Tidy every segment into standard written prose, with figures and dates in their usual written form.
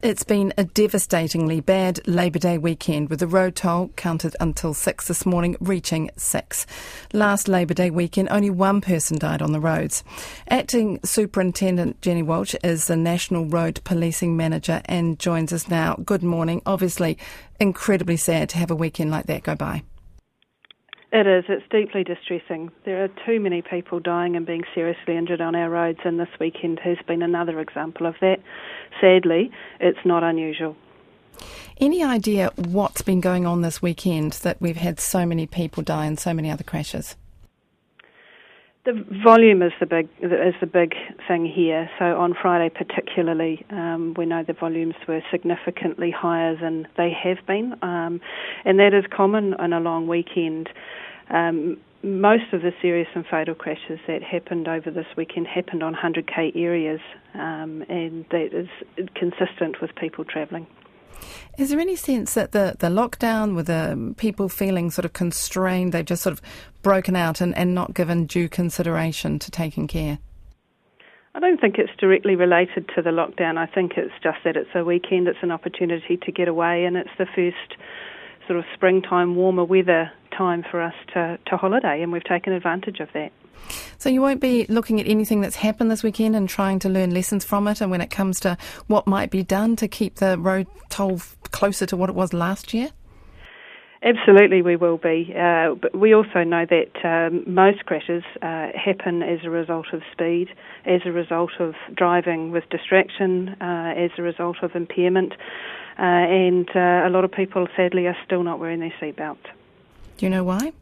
It's been a devastatingly bad Labour Day weekend, with the road toll counted until 6 this morning, reaching 6. Last Labour Day weekend, only one person died on the roads. Acting Superintendent Jenny Walsh is the National Road Policing Manager and joins us now. Good morning. Obviously, incredibly sad to have a weekend like that go by. It is. It's deeply distressing. There are too many people dying and being seriously injured on our roads, and this weekend has been another example of that. Sadly, it's not unusual. Any idea what's been going on this weekend that we've had so many people die and so many other crashes? The volume is the big thing here. So on Friday particularly, we know the volumes were significantly higher than they have been, and that is common on a long weekend. Most of the serious and fatal crashes that happened over this weekend happened on 100k areas, and that is consistent with people travelling. Is there any sense that the lockdown, with the people feeling sort of constrained, they've just sort of broken out and not given due consideration to taking care? I don't think it's directly related to the lockdown. I think it's just that it's a weekend, it's an opportunity to get away, and it's the first sort of springtime, warmer weather time for us to holiday, and we've taken advantage of that. So you won't be looking at anything that's happened this weekend and trying to learn lessons from it, and when it comes to what might be done to keep the road toll closer to what it was last year? Absolutely we will be, but we also know that most crashes happen as a result of speed, as a result of driving with distraction, as a result of impairment, and a lot of people sadly are still not wearing their seatbelt. Do you know why?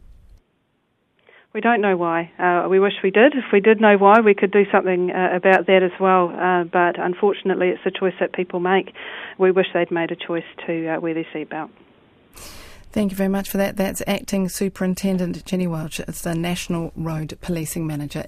We don't know why. We wish we did. If we did know why, we could do something about that as well. But unfortunately, it's a choice that people make. We wish they'd made a choice to wear their seatbelt. Thank you very much for that. That's Acting Superintendent Jenny Walsh. It's the National Road Policing Manager.